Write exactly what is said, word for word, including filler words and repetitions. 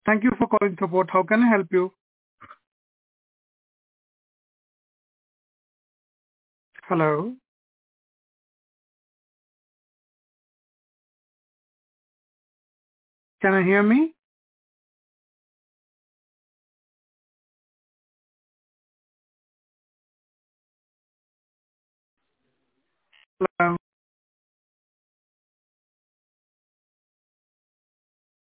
Thank you for calling support. How can I help you? Hello? Can I hear me?